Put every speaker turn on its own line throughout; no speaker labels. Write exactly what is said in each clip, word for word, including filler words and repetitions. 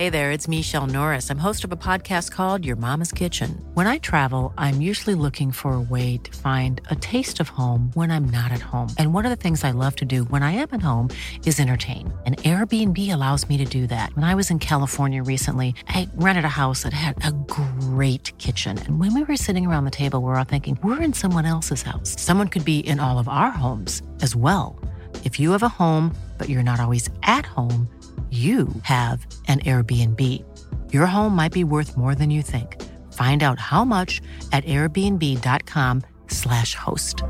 Hey there, it's Michelle Norris. I'm host of a podcast called Your Mama's Kitchen. When I travel, I'm usually looking for a way to find a taste of home when I'm not at home. And one of the things I love to do when I am at home is entertain. And Airbnb allows me to do that. When I was in California recently, I rented a house that had a great kitchen. And when we were sitting around the table, we were all thinking, we're in someone else's house. Someone could be in all of our homes as well. If you have a home, but you're not always at home, you have an Airbnb. Your home might be worth more than you think. Find out how much at airbnb.com slash host.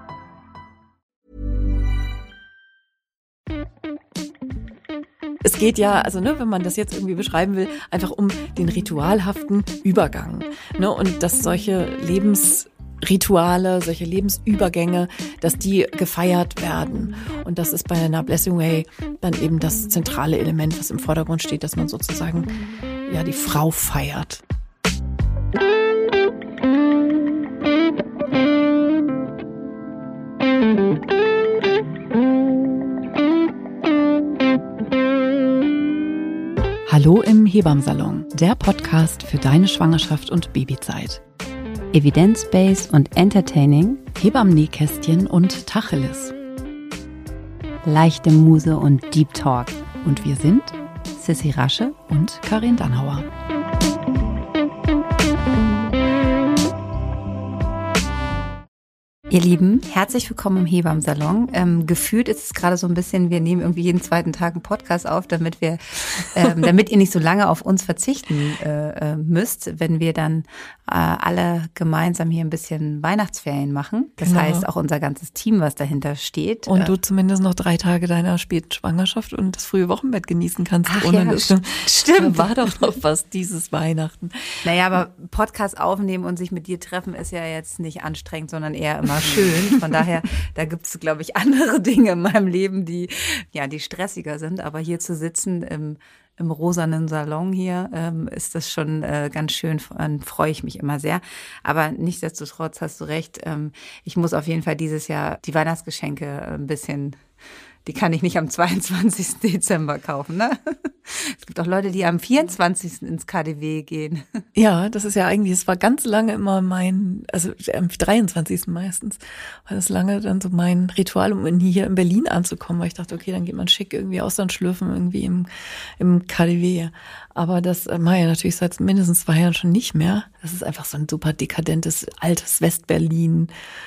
Es geht ja, also ne, wenn man das jetzt irgendwie beschreiben will, einfach um den ritualhaften Übergang. Ne, und dass solche Lebensrituale, solche Lebensübergänge, dass die gefeiert werden. Und das ist bei einer Blessing Way dann eben das zentrale Element, was im Vordergrund steht, dass man sozusagen ja die Frau feiert. Hallo im Hebammsalon, der Podcast für deine Schwangerschaft und Babyzeit.
Evidence-based und entertaining,
Hebammen-Nähkästchen und Tacheles.
leichte Muse und Deep Talk.
Und wir sind
Sissi Rasche
und Karin Dannhauer.
Ihr Lieben, herzlich willkommen im Hebammsalon. Ähm, gefühlt ist es gerade so ein bisschen, wir nehmen irgendwie jeden zweiten Tag einen Podcast auf, damit wir, ähm, damit ihr nicht so lange auf uns verzichten äh, müsst, wenn wir dann äh, alle gemeinsam hier ein bisschen Weihnachtsferien machen. Das
Genau.
heißt auch unser ganzes Team, was dahinter steht.
Und du zumindest noch drei Tage deiner späten Schwangerschaft und das frühe Wochenbett genießen kannst.
Ach
ohne
ja,
das.
stimmt.
Da war doch noch was dieses Weihnachten.
Naja, aber Podcast aufnehmen und sich mit dir treffen ist ja jetzt nicht anstrengend, sondern eher immer schön. Von daher, da gibt es, glaube ich, andere Dinge in meinem Leben, die ja, die stressiger sind. Aber hier zu sitzen im, im rosanen Salon hier, ähm, ist das schon äh, ganz schön. Dann freue ich mich immer sehr. Aber nichtsdestotrotz hast du recht. Ähm, ich muss auf jeden Fall dieses Jahr die Weihnachtsgeschenke ein bisschen... Die kann ich nicht am zweiundzwanzigsten Dezember kaufen, ne? Es gibt auch Leute, die am vierundzwanzigsten ins K D W gehen.
Ja, das ist ja eigentlich, es war ganz lange immer mein, also am dreiundzwanzigsten meistens, war das lange dann so mein Ritual, um hier in Berlin anzukommen, weil ich dachte, okay, dann geht man schick irgendwie Austernschlürfen irgendwie im, im K D W. Aber das mache ich ja natürlich seit mindestens zwei Jahren schon nicht mehr. Das ist einfach so ein super dekadentes, altes Westberlin.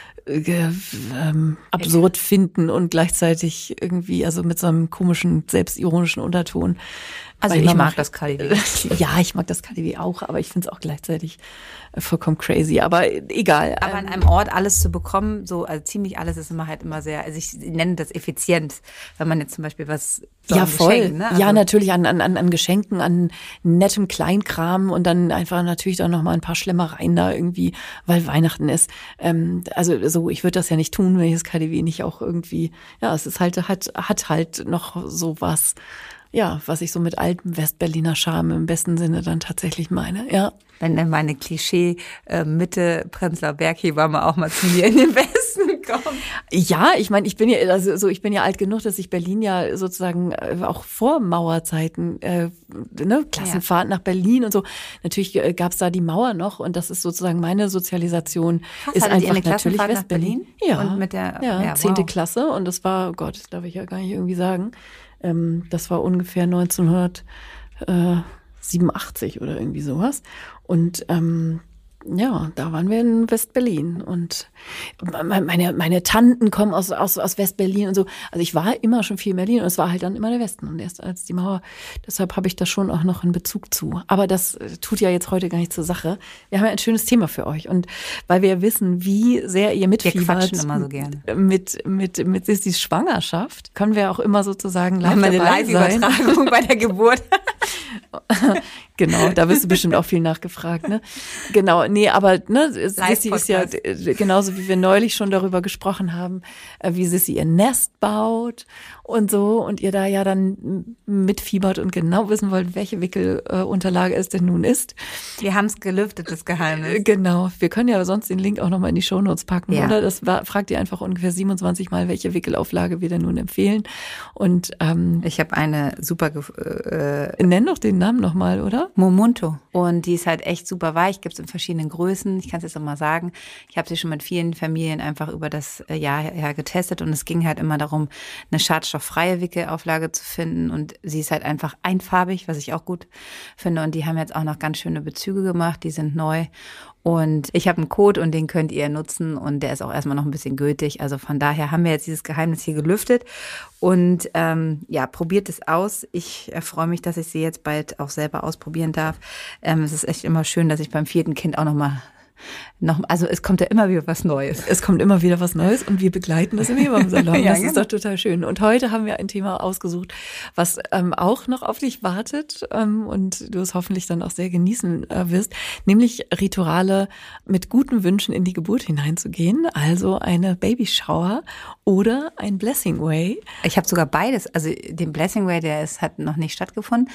Äh, ähm, absurd finden und gleichzeitig irgendwie, also mit so einem komischen, selbstironischen Unterton.
Also ich mag das K D W.
Ja, ich mag das K D W auch, aber ich finde es auch gleichzeitig vollkommen crazy. Aber egal.
Aber an einem Ort alles zu bekommen, so also ziemlich alles ist immer halt immer sehr, also ich nenne das effizient, wenn man jetzt zum Beispiel was so
ja voll,
Geschenk, ne? Also
ja natürlich an, an, an Geschenken, an nettem Kleinkram und dann einfach natürlich dann noch mal ein paar Schlemmereien da irgendwie, weil Weihnachten ist. Ähm, also so, ich würde das ja nicht tun, wenn ich das K D W nicht auch irgendwie, ja, es ist halt, hat, hat halt noch so was. Ja, was ich so mit altem Westberliner Charme im besten Sinne dann tatsächlich meine, ja.
Wenn dann meine Klischee äh, Mitte Prenzlauer Berghebamme auch mal zu mir in den Westen kommt.
Ja, ich meine, ich bin ja also so ich bin ja alt genug, dass ich Berlin ja sozusagen äh, auch vor Mauerzeiten äh, ne Klassenfahrt ja. nach Berlin und so. Natürlich äh, gab's da die Mauer noch und das ist sozusagen meine Sozialisation.
Krass,
ist einfach
eine
natürlich
nach
Westberlin.
Berlin?
Ja,
und mit der
ja,
ja,
zehnte
wow.
Klasse und das war, oh Gott, das darf ich ja gar nicht irgendwie sagen. Ähm, das war ungefähr neunzehnhundertsiebenundachtzig oder irgendwie sowas. Und ähm, ja, da waren wir in West-Berlin und meine, meine Tanten kommen aus, aus, aus West-Berlin und so. Also ich war immer schon viel in Berlin und es war halt dann immer der Westen und erst als die Mauer, deshalb habe ich da schon auch noch einen Bezug zu. Aber das tut ja jetzt heute gar nicht zur Sache. Wir haben ja ein schönes Thema für euch und weil wir wissen, wie sehr ihr mitfiebert.
Wir quatschen immer so gerne.
Mit, mit, mit Sissis Schwangerschaft, können wir auch immer sozusagen live
dabei
dabei
sein. Live-Übertragung bei der Geburt.
Genau, da wirst du bestimmt auch viel nachgefragt, ne? Genau, nee, aber ne, Sissi ist ja genauso, wie wir neulich schon darüber gesprochen haben, wie Sissi ihr Nest baut und so und ihr da ja dann mitfiebert und genau wissen wollt, welche Wickelunterlage es denn nun ist.
Wir haben es gelüftet, das Geheimnis.
Genau, wir können ja sonst den Link auch nochmal in die Shownotes packen,
ja.
oder? Das war, fragt ihr einfach ungefähr siebenundzwanzig Mal, welche Wickelauflage wir denn nun empfehlen. Und ähm,
ich habe eine super, äh,
nenn doch den Namen nochmal, oder?
Momunto. Und die ist halt echt super weich, gibt es in verschiedenen Größen. Ich kann es jetzt nochmal sagen. Ich habe sie schon mit vielen Familien einfach über das Jahr her getestet und es ging halt immer darum, eine schadstofffreie Wickelauflage zu finden und sie ist halt einfach einfarbig, was ich auch gut finde und die haben jetzt auch noch ganz schöne Bezüge gemacht, die sind neu. Und ich habe einen Code und den könnt ihr nutzen und der ist auch erstmal noch ein bisschen gültig. Also von daher haben wir jetzt dieses Geheimnis hier gelüftet und ähm, ja, probiert es aus. Ich äh, freue mich, dass ich sie jetzt bald auch selber ausprobieren darf. Ähm, es ist echt immer schön, dass ich beim vierten Kind auch nochmal Noch, also es kommt ja immer wieder was Neues.
Es kommt immer wieder was Neues und wir begleiten das im Hebammensalon.
ja,
das
genau.
ist doch total schön. Und heute haben wir ein Thema ausgesucht, was ähm, auch noch auf dich wartet ähm, und du es hoffentlich dann auch sehr genießen äh, wirst, nämlich Rituale mit guten Wünschen in die Geburt hineinzugehen, also eine Babyshower oder ein Blessing Way.
Ich habe sogar beides. Also den Blessing Way, der ist, hat noch nicht stattgefunden,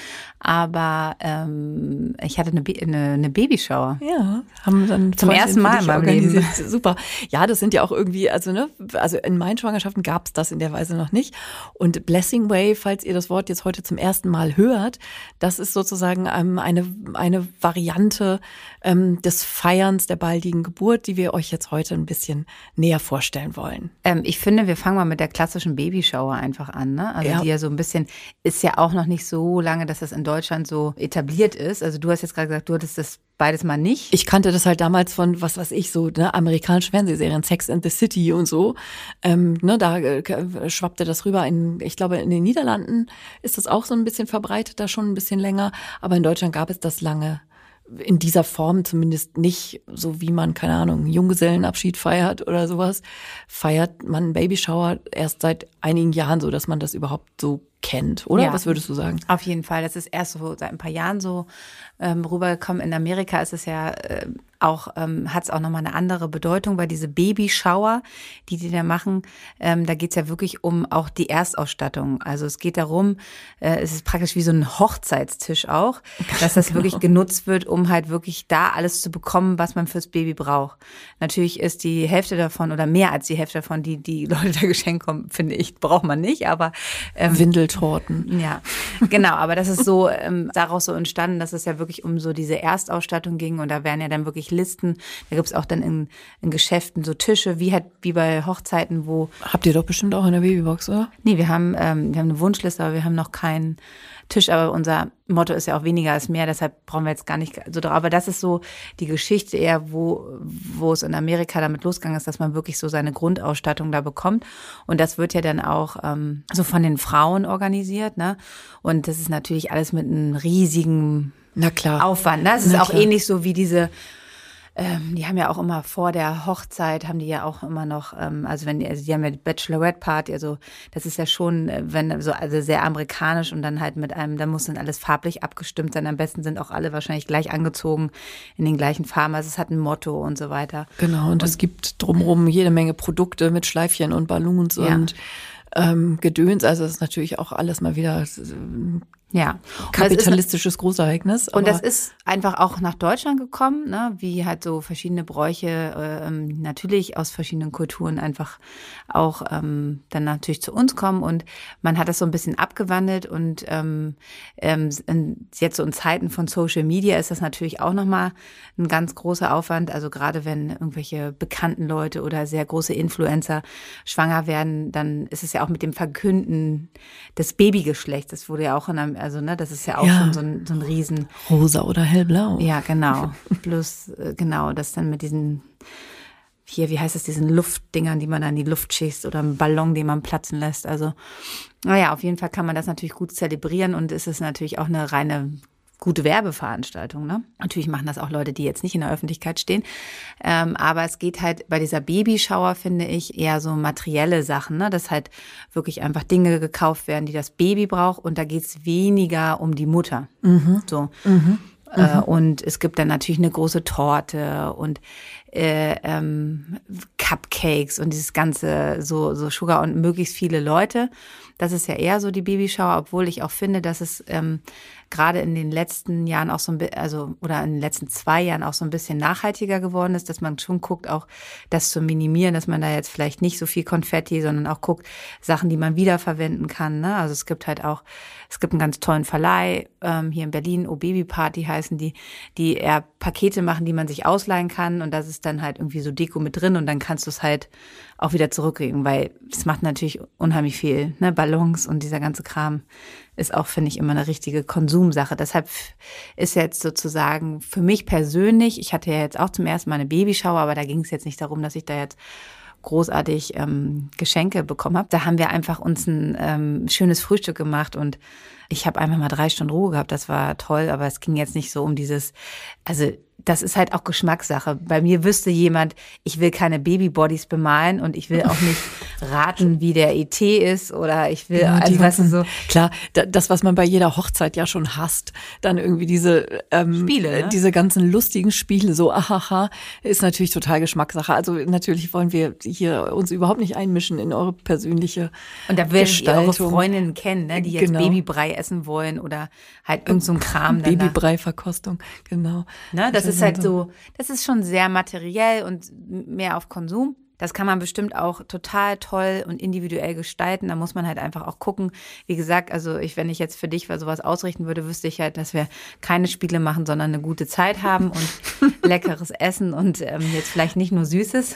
aber ähm, ich hatte eine, eine, eine Babyshower.
Ja, haben dann
zum ersten Mal in meinem Leben.
Super. Ja, das sind ja auch irgendwie, also ne, also in meinen Schwangerschaften gab es das in der Weise noch nicht. Und Blessing Way, falls ihr das Wort jetzt heute zum ersten Mal hört, das ist sozusagen ähm, eine eine Variante ähm, des Feierns der baldigen Geburt, die wir euch jetzt heute ein bisschen näher vorstellen wollen.
Ähm, ich finde, wir fangen mal mit der klassischen Babyshower einfach an, ne? Also
ja.
die ja so ein bisschen, ist ja auch noch nicht so lange, dass das in Deutschland so etabliert ist. Also du hast jetzt gerade gesagt, du hattest das beides mal nicht.
Ich kannte das halt damals von, was weiß ich, so ne, amerikanischen Fernsehserien, Sex and the City und so. Ähm, ne, da äh, schwappte das rüber. In, ich glaube, in den Niederlanden ist das auch so ein bisschen verbreitet, da schon ein bisschen länger. Aber in Deutschland gab es das lange in dieser Form zumindest nicht, so wie man, keine Ahnung, Junggesellenabschied feiert oder sowas. Feiert man einen Babyshower erst seit einigen Jahren so, dass man das überhaupt so kennt, oder?
Ja,
was würdest du sagen?
Auf jeden Fall. Das ist erst so seit ein paar Jahren so ähm, rübergekommen. In Amerika ist es ja äh, auch, ähm, hat es auch nochmal eine andere Bedeutung, weil diese Babyshower, die die da machen, ähm, da geht's ja wirklich um auch die Erstausstattung. Also es geht darum, äh, es ist praktisch wie so ein Hochzeitstisch auch, dass das genau. wirklich genutzt wird, um halt wirklich da alles zu bekommen, was man fürs Baby braucht. Natürlich ist die Hälfte davon oder mehr als die Hälfte davon, die die Leute da geschenkt kommen, finde ich, braucht man nicht, aber
ähm, Windeltorten.
Ja, genau, aber das ist so ähm, daraus so entstanden, dass es ja wirklich um so diese Erstausstattung ging und da werden ja dann wirklich Listen, da gibt's auch dann in, in Geschäften so Tische, wie halt wie bei Hochzeiten, wo...
Habt ihr doch bestimmt auch in der Babybox, oder?
Nee, wir haben, ähm, wir haben eine Wunschliste, aber wir haben noch keinen Tisch, aber unser Motto ist ja auch weniger als mehr, deshalb brauchen wir jetzt gar nicht so drauf. Aber das ist so die Geschichte eher, wo, wo es in Amerika damit losgegangen ist, dass man wirklich so seine Grundausstattung da bekommt. Und das wird ja dann auch ähm, so von den Frauen organisiert, ne? Und das ist natürlich alles mit einem riesigen
Na klar.
Aufwand, ne? Es ist
Na
auch
klar.
ähnlich so wie diese Ähm, die haben ja auch immer vor der Hochzeit, haben die ja auch immer noch, ähm, also wenn die, also die haben ja die Bachelorette-Party, also das ist ja schon, wenn so, also sehr amerikanisch und dann halt mit einem, da muss dann alles farblich abgestimmt sein. Am besten sind auch alle wahrscheinlich gleich angezogen in den gleichen Farben. Also es hat ein Motto und so weiter.
Genau, und, und es gibt drumherum jede Menge Produkte mit Schleifchen und Ballons ja. und ähm, Gedöns. Also das ist natürlich auch alles mal wieder
ja,
kapitalistisches Großereignis.
Und das ist einfach auch nach Deutschland gekommen, ne? Wie halt so verschiedene Bräuche ähm, natürlich aus verschiedenen Kulturen einfach auch ähm, dann natürlich zu uns kommen. Und man hat das so ein bisschen abgewandelt und ähm, ähm, jetzt so in Zeiten von Social Media ist das natürlich auch nochmal ein ganz großer Aufwand. Also gerade wenn irgendwelche bekannten Leute oder sehr große Influencer schwanger werden, dann ist es ja auch mit dem Verkünden des Babygeschlechts. Das wurde ja auch in einem Also, ne, das ist ja auch ja. schon so ein, so ein Riesen...
Rosa oder hellblau.
Ja, genau. Plus, genau, das dann mit diesen, hier, wie heißt es, diesen Luftdingern, die man dann in die Luft schießt oder einen Ballon, den man platzen lässt. Also, naja, auf jeden Fall kann man das natürlich gut zelebrieren und es ist natürlich auch eine reine gute Werbeveranstaltung, ne? Natürlich machen das auch Leute, die jetzt nicht in der Öffentlichkeit stehen. Ähm, aber es geht halt bei dieser Babyshower, finde ich, eher so materielle Sachen, ne? Dass halt wirklich einfach Dinge gekauft werden, die das Baby braucht. Und da geht's weniger um die Mutter.
Mhm.
So.
Mhm.
Mhm. Äh, und es gibt dann natürlich eine große Torte und äh, ähm, Cupcakes und dieses ganze so so Sugar und möglichst viele Leute. Das ist ja eher so die Babyshower, obwohl ich auch finde, dass es ähm, gerade in den letzten Jahren auch so ein bisschen, also oder in den letzten zwei Jahren auch so ein bisschen nachhaltiger geworden ist, dass man schon guckt, auch das zu minimieren, dass man da jetzt vielleicht nicht so viel Konfetti, sondern auch guckt, Sachen, die man wiederverwenden kann. Ne? Also es gibt halt auch, es gibt einen ganz tollen Verleih ähm, hier in Berlin, O Baby Party heißen die, die eher Pakete machen, die man sich ausleihen kann und das ist dann halt irgendwie so Deko mit drin und dann kannst du es halt auch wieder zurückkriegen, weil es macht natürlich unheimlich viel, ne? Ballons und dieser ganze Kram ist auch, finde ich, immer eine richtige Konsumsache. Deshalb ist jetzt sozusagen für mich persönlich, ich hatte ja jetzt auch zum ersten Mal eine Babyshower, aber da ging es jetzt nicht darum, dass ich da jetzt großartig ähm, Geschenke bekommen habe. Da haben wir einfach uns ein ähm, schönes Frühstück gemacht und ich habe einfach mal drei Stunden Ruhe gehabt. Das war toll, aber es ging jetzt nicht so um dieses, also das ist halt auch Geschmackssache. Bei mir wüsste jemand, ich will keine Babybodies bemalen und ich will auch nicht raten, wie der E T ist oder ich will,
ja,
also
ganzen,
weißt du so.
Klar, das, was man bei jeder Hochzeit ja schon hasst, dann irgendwie diese ähm,
Spiele, ne?
diese ganzen lustigen Spiele, so ahaha, ist natürlich total Geschmackssache. Also natürlich wollen wir hier uns überhaupt nicht einmischen in eure persönliche
Und da werdet ihr eure
Gestaltung.
Freundinnen kennen, ne, die jetzt
Genau.
Babybrei essen wollen oder halt irgend so ein Kram.
Babybrei-Verkostung, genau.
Ne, das ist halt so, das ist schon sehr materiell und mehr auf Konsum. Das kann man bestimmt auch total toll und individuell gestalten. Da muss man halt einfach auch gucken. Wie gesagt, also ich, wenn ich jetzt für dich sowas ausrichten würde, wüsste ich halt, dass wir keine Spiele machen, sondern eine gute Zeit haben und leckeres Essen und ähm, jetzt vielleicht nicht nur Süßes.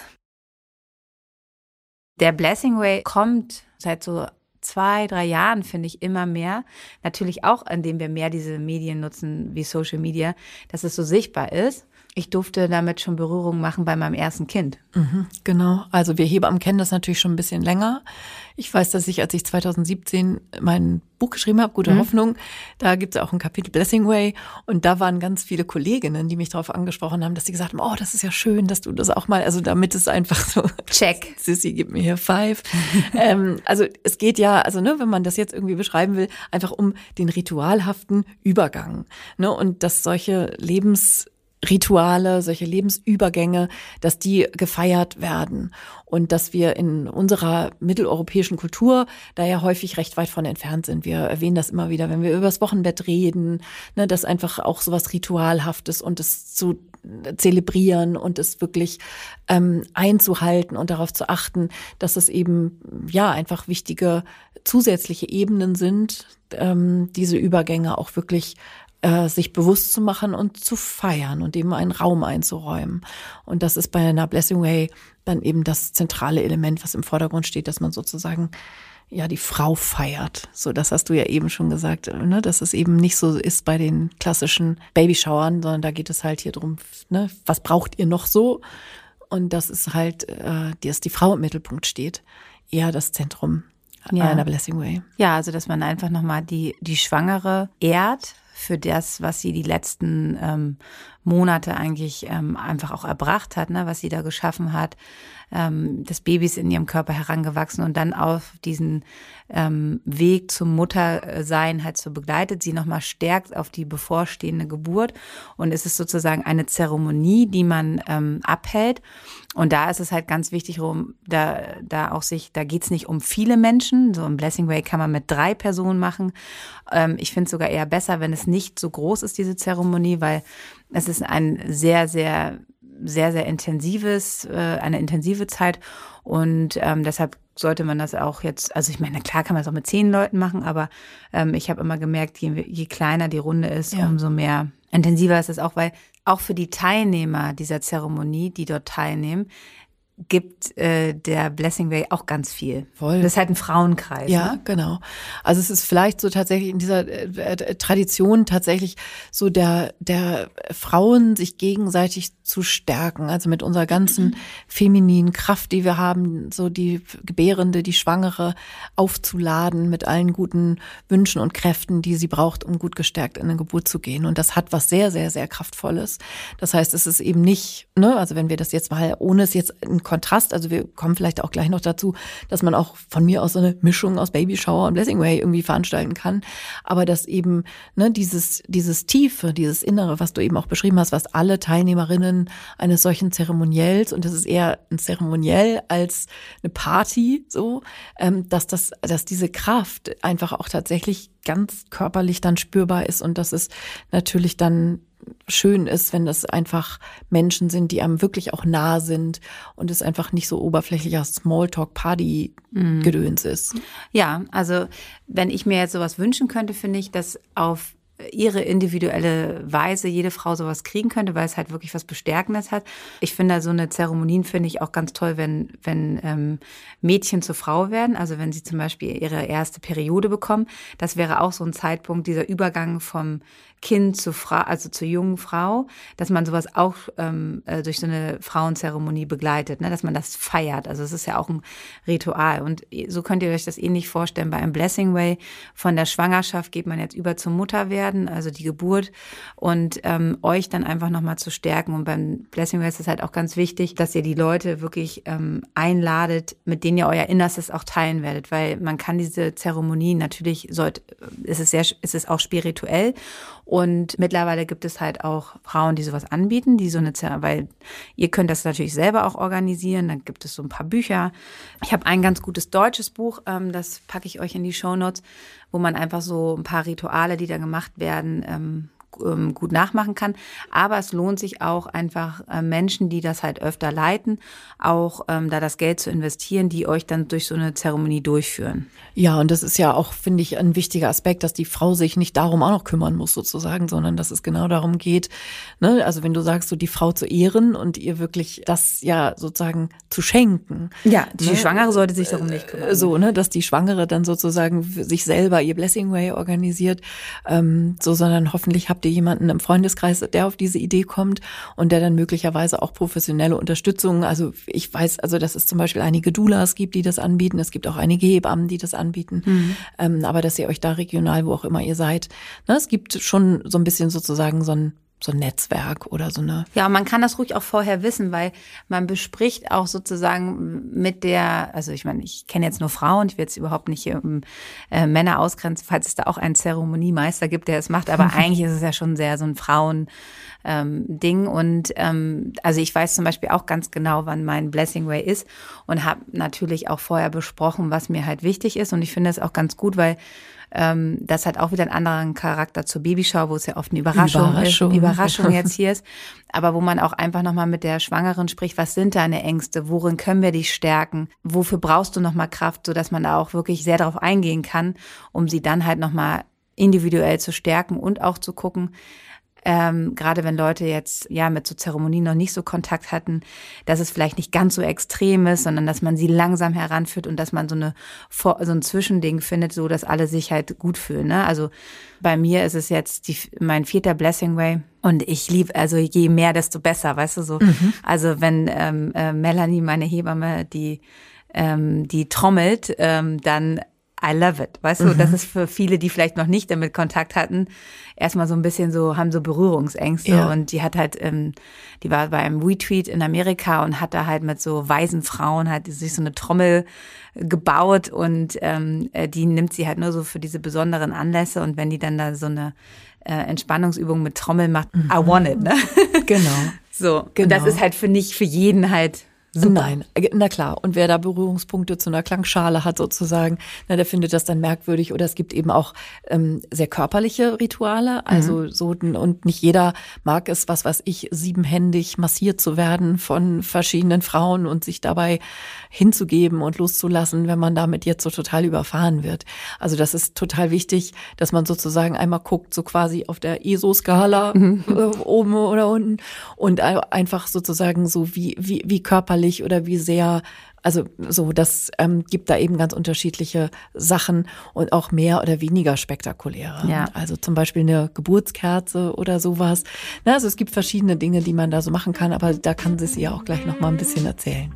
Der Blessing Way kommt seit so zwei, drei Jahren, finde ich, immer mehr. Natürlich auch, indem wir mehr diese Medien nutzen, wie Social Media, dass es so sichtbar ist. Ich durfte damit schon Berührung machen bei meinem ersten Kind.
Mhm, genau. Also wir Hebammen kennen das natürlich schon ein bisschen länger. Ich weiß, dass ich, als ich zwanzig siebzehn mein Buch geschrieben habe, Gute mhm. Hoffnung, da gibt es auch ein Kapitel Blessing Way. Und da waren ganz viele Kolleginnen, die mich darauf angesprochen haben, dass sie gesagt haben, oh, das ist ja schön, dass du das auch mal, also damit es einfach so,
check.
Sissy, gib mir hier five. ähm, also es geht ja, also ne, wenn man das jetzt irgendwie beschreiben will, einfach um den ritualhaften Übergang. Ne, und dass solche Lebens Rituale, solche Lebensübergänge, dass die gefeiert werden und dass wir in unserer mitteleuropäischen Kultur da ja häufig recht weit von entfernt sind. Wir erwähnen das immer wieder, wenn wir über das Wochenbett reden, ne, dass einfach auch sowas Ritualhaftes und es zu zelebrieren und es wirklich ähm, einzuhalten und darauf zu achten, dass es eben ja einfach wichtige zusätzliche Ebenen sind, ähm, diese Übergänge auch wirklich sich bewusst zu machen und zu feiern und eben einen Raum einzuräumen. Und das ist bei einer Blessing Way dann eben das zentrale Element, was im Vordergrund steht, dass man sozusagen ja die Frau feiert. So, das hast du ja eben schon gesagt, ne, dass es eben nicht so ist bei den klassischen Babyshowern, sondern da geht es halt hier drum, ne, was braucht ihr noch so? Und das ist halt, äh, dass die Frau im Mittelpunkt steht, eher das Zentrum
ja.
einer Blessing Way.
Ja, also dass man einfach nochmal die die Schwangere ehrt für das, was sie die letzten ähm, Monate eigentlich ähm, einfach auch erbracht hat, ne, was sie da geschaffen hat. Ähm, das Baby ist in ihrem Körper herangewachsen und dann auf diesen ähm, Weg zum Muttersein halt so begleitet, sie nochmal stärkt auf die bevorstehende Geburt. Und es ist sozusagen eine Zeremonie, die man ähm, abhält. Und da ist es halt ganz wichtig, da, da auch sich, da geht's nicht um viele Menschen. So ein Blessing Way kann man mit drei Personen machen. Ähm, ich finde es sogar eher besser, wenn es nicht so groß ist, diese Zeremonie, weil es ist ein sehr, sehr, sehr, sehr intensives, äh, eine intensive Zeit. Und ähm, deshalb sollte man das auch jetzt, also ich meine, klar kann man es auch mit zehn Leuten machen, aber ähm, ich habe immer gemerkt, je, je kleiner die Runde ist, ja. umso mehr intensiver ist es auch, weil auch für die Teilnehmer dieser Zeremonie, die dort teilnehmen, gibt äh, der Blessing Way auch ganz viel.
Voll.
Das ist halt ein Frauenkreis.
Ja,
ne?
Genau. Also es ist vielleicht so tatsächlich in dieser äh, Tradition tatsächlich so der der Frauen sich gegenseitig zu stärken, also mit unserer ganzen mhm. femininen Kraft, die wir haben, so die Gebärende, die Schwangere aufzuladen mit allen guten Wünschen und Kräften, die sie braucht, um gut gestärkt in eine Geburt zu gehen. Und das hat was sehr, sehr, sehr Kraftvolles. Das heißt, es ist eben nicht, ne, also wenn wir das jetzt mal, ohne es jetzt in im Kontrast, also wir kommen vielleicht auch gleich noch dazu, dass man auch von mir aus so eine Mischung aus Babyshower und Blessing Way irgendwie veranstalten kann. Aber dass eben ne, dieses, dieses Tiefe, dieses Innere, was du eben auch beschrieben hast, was alle Teilnehmerinnen eines solchen Zeremoniells, und das ist eher ein Zeremoniell als eine Party, so, ähm, dass das, dass diese Kraft einfach auch tatsächlich ganz körperlich dann spürbar ist und dass es natürlich dann schön ist, wenn das einfach Menschen sind, die einem wirklich auch nah sind und es einfach nicht so oberflächlicher Smalltalk-Party-Gedöns ist.
Ja, also wenn ich mir jetzt sowas wünschen könnte, finde ich, dass auf ihre individuelle Weise jede Frau sowas kriegen könnte, weil es halt wirklich was Bestärkendes hat. Ich finde so eine Zeremonien finde ich auch ganz toll, wenn wenn ähm, Mädchen zur Frau werden, also wenn sie zum Beispiel ihre erste Periode bekommen. Das wäre auch so ein Zeitpunkt, dieser Übergang vom Kind zu Frau, also zur jungen Frau, dass man sowas auch ähm, durch so eine Frauenzeremonie begleitet, ne, dass man das feiert. Also es ist ja auch ein Ritual. Und so könnt ihr euch das ähnlich vorstellen bei einem Blessing Way. Von der Schwangerschaft geht man jetzt über zum Mutterwerden, also die Geburt, und ähm, euch dann einfach nochmal zu stärken. Und beim Blessing Way ist es halt auch ganz wichtig, dass ihr die Leute wirklich ähm, einladet, mit denen ihr euer Innerstes auch teilen werdet, weil man kann diese Zeremonie natürlich, sollte, ist es sehr, ist es auch spirituell. Und mittlerweile gibt es halt auch Frauen, die sowas anbieten, die so eine, weil ihr könnt das natürlich selber auch organisieren. Dann gibt es so ein paar Bücher. Ich habe ein ganz gutes deutsches Buch, das packe ich euch in die Shownotes, wo man einfach so ein paar Rituale, die da gemacht werden, gut nachmachen kann. Aber es lohnt sich auch einfach äh, Menschen, die das halt öfter leiten, auch ähm, da das Geld zu investieren, die euch dann durch so eine Zeremonie durchführen.
Ja, und das ist ja auch, finde ich, ein wichtiger Aspekt, dass die Frau sich nicht darum auch noch kümmern muss sozusagen, sondern dass es genau darum geht, ne, also wenn du sagst, so die Frau zu ehren und ihr wirklich das ja sozusagen zu schenken.
Ja, die
ne?
Schwangere sollte sich darum nicht kümmern.
So, ne, dass die Schwangere dann sozusagen für sich selber ihr Blessing Way organisiert, ähm, so, sondern hoffentlich habt ihr jemanden im Freundeskreis, der auf diese Idee kommt und der dann möglicherweise auch professionelle Unterstützung, also ich weiß, also dass es zum Beispiel einige Doulas gibt, die das anbieten, es gibt auch einige Hebammen, die das anbieten, mhm. ähm, aber dass ihr euch da regional, wo auch immer ihr seid, ne, es gibt schon so ein bisschen sozusagen so ein so ein Netzwerk oder so eine.
Ja, und man kann das ruhig auch vorher wissen, weil man bespricht auch sozusagen mit der, also ich meine, ich kenne jetzt nur Frauen, ich will jetzt überhaupt nicht hier um, äh, Männer ausgrenzen, falls es da auch einen Zeremoniemeister gibt, der es macht, aber eigentlich ist es ja schon sehr so ein Frauen ähm, Ding und ähm, also ich weiß zum Beispiel auch ganz genau, wann mein Blessing Way ist und habe natürlich auch vorher besprochen, was mir halt wichtig ist und ich finde das auch ganz gut, weil Ähm, das hat auch wieder einen anderen Charakter zur Babyshow, wo es ja oft eine Überraschung,
Überraschung.
ist, Überraschung jetzt hier ist, aber wo man auch einfach nochmal mit der Schwangeren spricht, was sind deine Ängste, worin können wir dich stärken, wofür brauchst du nochmal Kraft, sodass man da auch wirklich sehr darauf eingehen kann, um sie dann halt nochmal individuell zu stärken und auch zu gucken, Ähm, gerade wenn Leute jetzt ja mit so Zeremonien noch nicht so Kontakt hatten, dass es vielleicht nicht ganz so extrem ist, sondern dass man sie langsam heranführt und dass man so eine so ein Zwischending findet, so dass alle sich halt gut fühlen. Ne? Also bei mir ist es jetzt die, mein vierter Blessing Way und ich liebe, also je mehr, desto besser, weißt du so. Mhm. Also wenn ähm, äh, Melanie, meine Hebamme, die ähm, die trommelt, ähm, dann I love it, weißt du, mhm. das ist für viele, die vielleicht noch nicht damit Kontakt hatten, erstmal so ein bisschen so, haben so Berührungsängste
ja.
und die hat halt, ähm, die war bei einem Retreat in Amerika und hat da halt mit so weisen Frauen halt sich so eine Trommel gebaut und ähm, die nimmt sie halt nur so für diese besonderen Anlässe und wenn die dann da so eine äh, Entspannungsübung mit Trommel macht, mhm. I want it, ne?
Genau.
So,
genau.
Und das ist halt für nicht für jeden halt super.
Nein, na klar. Und wer da Berührungspunkte zu einer Klangschale hat sozusagen, na, der findet das dann merkwürdig. Oder es gibt eben auch ähm, sehr körperliche Rituale. Also mhm. so, und nicht jeder mag es, was weiß ich, siebenhändig massiert zu werden von verschiedenen Frauen und sich dabei hinzugeben und loszulassen, wenn man damit jetzt so total überfahren wird. Also das ist total wichtig, dass man sozusagen einmal guckt, so quasi auf der E S O-Skala mhm. äh, oben oder unten und einfach sozusagen so wie wie wie körperlich oder wie sehr, also so, das ähm, gibt da eben ganz unterschiedliche Sachen und auch mehr oder weniger spektakuläre.
Ja.
Also zum Beispiel eine Geburtskerze oder sowas. Na, also es gibt verschiedene Dinge, die man da so machen kann, aber da kann sie ja auch gleich noch mal ein bisschen erzählen.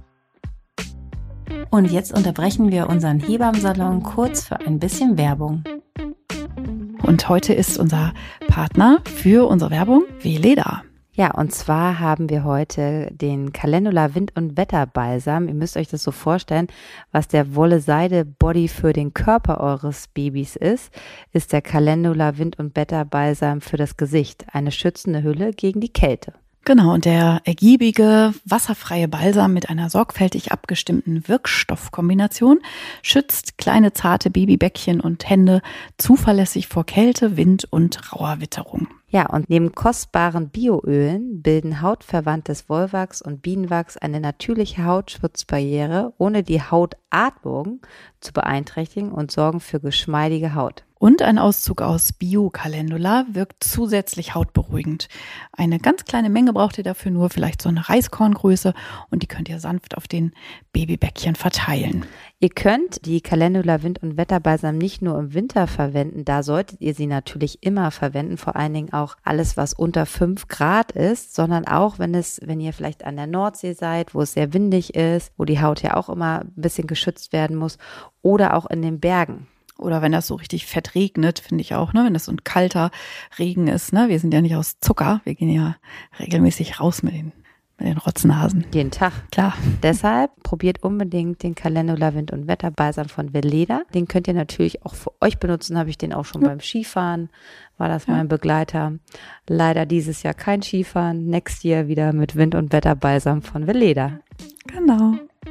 Und jetzt unterbrechen wir unseren Hebammensalon kurz für ein bisschen Werbung.
Und heute ist unser Partner für unsere Werbung Weleda.
Ja, und zwar haben wir heute den Calendula Wind- und Wetterbalsam. Ihr müsst euch das so vorstellen, was der Wolle-Seide-Body für den Körper eures Babys ist, ist der Calendula Wind- und Wetterbalsam für das Gesicht. Eine schützende Hülle gegen die Kälte.
Genau, und der ergiebige, wasserfreie Balsam mit einer sorgfältig abgestimmten Wirkstoffkombination schützt kleine, zarte Babybäckchen und Hände zuverlässig vor Kälte, Wind und rauer Witterung.
Ja, und neben kostbaren Bioölen bilden hautverwandtes Wollwachs und Bienenwachs eine natürliche Hautschutzbarriere, ohne die Hautatmung zu beeinträchtigen und sorgen für geschmeidige Haut.
Und ein Auszug aus Bio-Calendula wirkt zusätzlich hautberuhigend. Eine ganz kleine Menge braucht ihr dafür nur, vielleicht so eine Reiskorngröße, und die könnt ihr sanft auf den Babybäckchen verteilen.
Ihr könnt die Calendula Wind- und Wetterbalsam nicht nur im Winter verwenden, da solltet ihr sie natürlich immer verwenden, vor allen Dingen auch alles, was unter fünf Grad ist, sondern auch, wenn es, wenn ihr vielleicht an der Nordsee seid, wo es sehr windig ist, wo die Haut ja auch immer ein bisschen geschützt werden muss, oder auch in den Bergen.
Oder wenn das so richtig fett regnet, finde ich auch, ne, wenn das so ein kalter Regen ist, ne, wir sind ja nicht aus Zucker, wir gehen ja regelmäßig raus mit den, mit den Rotznasen.
Jeden Tag.
Klar.
Deshalb probiert unbedingt den Calendula Wind- und Wetterbalsam von Weleda. Den könnt ihr natürlich auch für euch benutzen, habe ich den auch schon ja. beim Skifahren, war das ja. mein Begleiter. Leider dieses Jahr kein Skifahren, next year wieder mit Wind- und Wetterbalsam von Weleda.
Genau.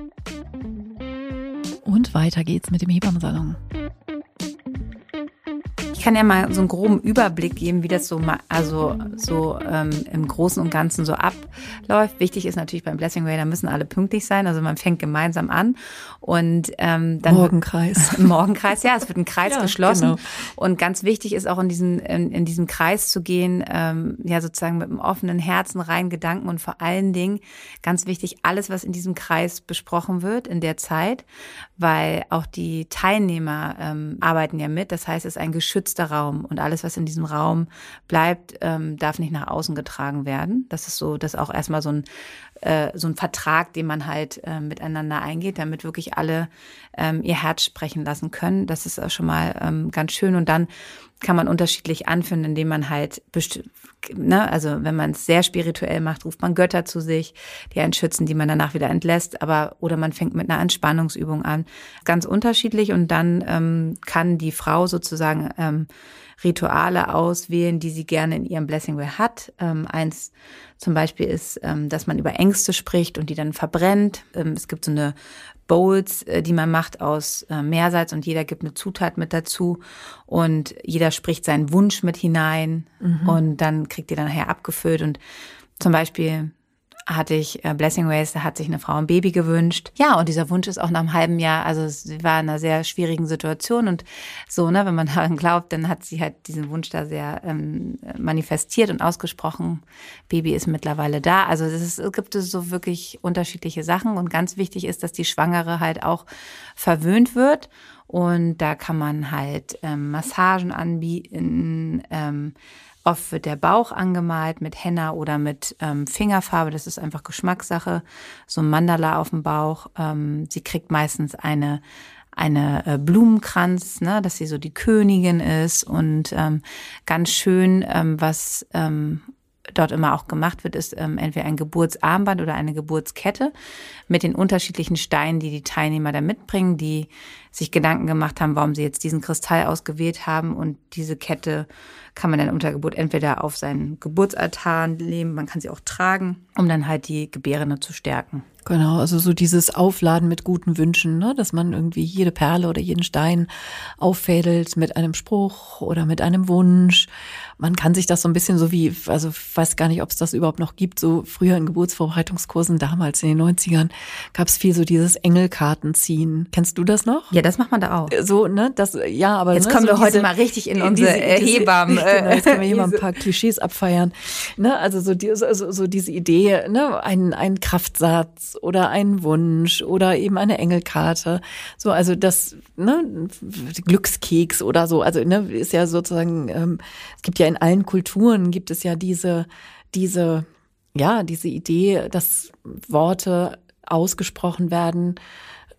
Und weiter geht's mit dem Hebammensalon.
Ich kann ja mal so einen groben Überblick geben, wie das so mal, also so ähm, im Großen und Ganzen so abläuft. Wichtig ist natürlich beim Blessing Way, da müssen alle pünktlich sein. Also man fängt gemeinsam an und ähm, dann
Morgenkreis.
Morgenkreis, ja, es wird ein Kreis ja, geschlossen.
Genau.
Und ganz wichtig ist auch in diesen in, in diesem Kreis zu gehen, ähm, ja sozusagen mit einem offenen Herzen, rein Gedanken und vor allen Dingen ganz wichtig alles, was in diesem Kreis besprochen wird in der Zeit, weil auch die Teilnehmer ähm, arbeiten ja mit. Das heißt, es ist ein geschützter Raum und alles, was in diesem Raum bleibt, ähm, darf nicht nach außen getragen werden. Das ist so, das ist auch erstmal so ein äh, so ein Vertrag, den man halt äh, miteinander eingeht, damit wirklich alle ähm, ihr Herz sprechen lassen können. Das ist auch schon mal ähm, ganz schön. Und dann kann man unterschiedlich anführen, indem man halt, besti- ne, also wenn man es sehr spirituell macht, ruft man Götter zu sich, die einen schützen, die man danach wieder entlässt, aber oder man fängt mit einer Entspannungsübung an. Ganz unterschiedlich und dann ähm, kann die Frau sozusagen ähm, Rituale auswählen, die sie gerne in ihrem Blessing Way hat. Ähm, eins zum Beispiel ist, ähm, dass man über Ängste spricht und die dann verbrennt. Ähm, es gibt so eine Bowls, äh, die man macht aus äh, Meersalz und jeder gibt eine Zutat mit dazu und jeder spricht seinen Wunsch mit hinein mhm. und dann kriegt ihr dann nachher abgefüllt und zum Beispiel hatte ich äh, Blessing Ways, da hat sich eine Frau ein Baby gewünscht. Ja, und dieser Wunsch ist auch nach einem halben Jahr, also sie war in einer sehr schwierigen Situation und so, ne, wenn man daran glaubt, dann hat sie halt diesen Wunsch da sehr ähm, manifestiert und ausgesprochen. Baby ist mittlerweile da. Also es, ist, es gibt so wirklich unterschiedliche Sachen und ganz wichtig ist, dass die Schwangere halt auch verwöhnt wird. Und da kann man halt ähm, Massagen anbieten, ähm, oft wird der Bauch angemalt mit Henna oder mit ähm, Fingerfarbe. Das ist einfach Geschmackssache. So ein Mandala auf dem Bauch. Ähm, sie kriegt meistens eine eine äh, Blumenkranz, ne, dass sie so die Königin ist. Und ähm, ganz schön, ähm, was ähm, dort immer auch gemacht wird, ist ähm, entweder ein Geburtsarmband oder eine Geburtskette mit den unterschiedlichen Steinen, die die Teilnehmer da mitbringen, die sich Gedanken gemacht haben, warum sie jetzt diesen Kristall ausgewählt haben. Und diese Kette kann man dann unter Geburt entweder auf seinen Geburtsaltar legen, man kann sie auch tragen, um dann halt die Gebärende zu stärken.
Genau, also so dieses Aufladen mit guten Wünschen, ne, dass man irgendwie jede Perle oder jeden Stein auffädelt mit einem Spruch oder mit einem Wunsch. Man kann sich das so ein bisschen so wie, also ich weiß gar nicht, ob es das überhaupt noch gibt, so früher in Geburtsvorbereitungskursen, damals in den neunzigern, gab es viel so dieses Engelkartenziehen. Kennst du das noch?
Ja, das macht man da auch.
So, ne, das, ja, aber.
Jetzt
ne,
kommen
so
wir heute
diese,
mal richtig in unsere
diese, diese,
Hebammen.
Genau, jetzt können wir hier mal ein paar Klischees abfeiern. Ne, also so, die, so, so diese Idee, ne, ein, ein Kraftsatz oder ein Wunsch oder eben eine Engelkarte. So, also das, ne, Glückskeks oder so. Also, ne, ist ja sozusagen, ähm, es gibt ja in allen Kulturen gibt es ja diese, diese, ja, diese Idee, dass Worte ausgesprochen werden,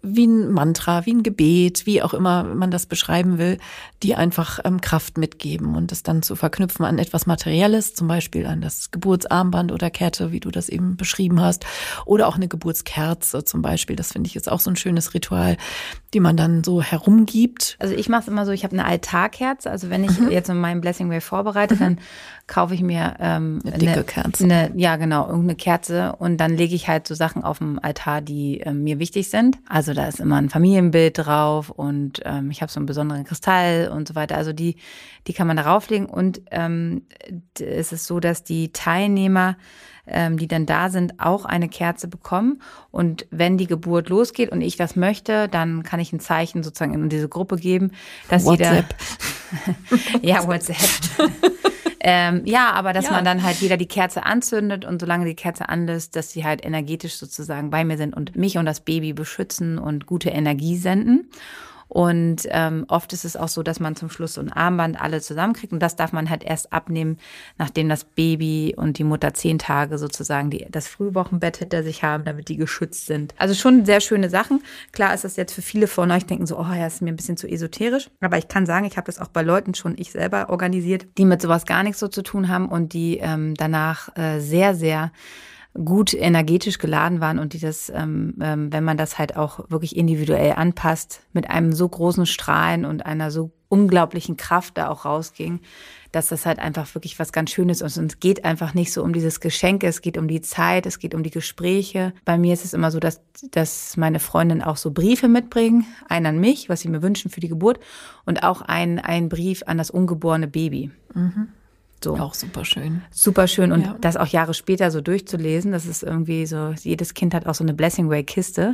wie ein Mantra, wie ein Gebet, wie auch immer man das beschreiben will, die einfach ähm, Kraft mitgeben und das dann zu verknüpfen an etwas Materielles, zum Beispiel an das Geburtsarmband oder Kette, wie du das eben beschrieben hast, oder auch eine Geburtskerze zum Beispiel. Das finde ich ist auch so ein schönes Ritual, die man dann so herumgibt.
Also ich mache es immer so, ich habe eine Altarkerze, also wenn ich mhm. jetzt in meinem Blessing Way vorbereite, mhm. dann kaufe ich mir ähm,
eine dicke eine, Kerze.
Eine, ja, genau, irgendeine Kerze und dann lege ich halt so Sachen auf dem Altar, die ähm, mir wichtig sind. Also da ist immer ein Familienbild drauf und ähm, ich habe so einen besonderen Kristall und so weiter. Also die, die kann man darauf legen und ähm, es ist so, dass die Teilnehmer, ähm, die dann da sind, auch eine Kerze bekommen. Und wenn die Geburt losgeht und ich das möchte, dann kann ich ein Zeichen sozusagen in diese Gruppe geben, dass
WhatsApp.
jeder ja WhatsApp Ähm, ja, aber dass ja. man dann halt wieder die Kerze anzündet und solange die Kerze anlässt, dass sie halt energetisch sozusagen bei mir sind und mich und das Baby beschützen und gute Energie senden. Und ähm, oft ist es auch so, dass man zum Schluss so ein Armband alle zusammenkriegt und das darf man halt erst abnehmen, nachdem das Baby und die Mutter zehn Tage sozusagen die, das Frühwochenbett hinter sich haben, damit die geschützt sind. Also schon sehr schöne Sachen. Klar ist das jetzt für viele von euch, denken so, oh ja, ist mir ein bisschen zu esoterisch. Aber ich kann sagen, ich habe das auch bei Leuten schon ich selber organisiert, die mit sowas gar nichts so zu tun haben und die ähm, danach äh, sehr, sehr gut energetisch geladen waren und die das, ähm, ähm, wenn man das halt auch wirklich individuell anpasst, mit einem so großen Strahlen und einer so unglaublichen Kraft da auch rausging, dass das halt einfach wirklich was ganz Schönes ist. Und es geht einfach nicht so um dieses Geschenk, es geht um die Zeit, es geht um die Gespräche. Bei mir ist es immer so, dass, dass meine Freundinnen auch so Briefe mitbringen, einen an mich, was sie mir wünschen für die Geburt und auch einen, einen Brief an das ungeborene Baby.
Mhm.
So.
Auch super schön.
Super schön und
ja.
das auch Jahre später so durchzulesen, das ist irgendwie so, jedes Kind hat auch so eine Blessing Way Kiste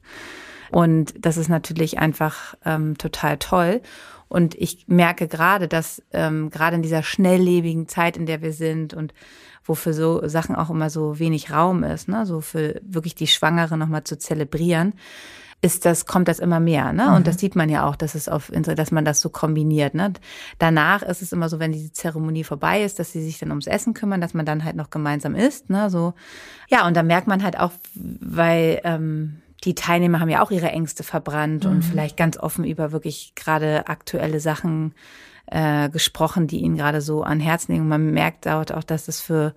und das ist natürlich einfach ähm, total toll und ich merke gerade, dass ähm, gerade in dieser schnelllebigen Zeit, in der wir sind und wo für so Sachen auch immer so wenig Raum ist, ne, so für wirklich die Schwangere nochmal zu zelebrieren, ist das, kommt das immer mehr, ne? Und mhm. das sieht man ja auch, dass es auf, dass man das so kombiniert, ne? Danach ist es immer so, wenn diese Zeremonie vorbei ist, dass sie sich dann ums Essen kümmern, dass man dann halt noch gemeinsam isst, ne? So, ja, und da merkt man halt auch, weil ähm, die Teilnehmer haben ja auch ihre Ängste verbrannt mhm. und vielleicht ganz offen über wirklich gerade aktuelle Sachen äh, gesprochen, die ihnen gerade so an Herzen liegen. Und man merkt dort auch, dass es für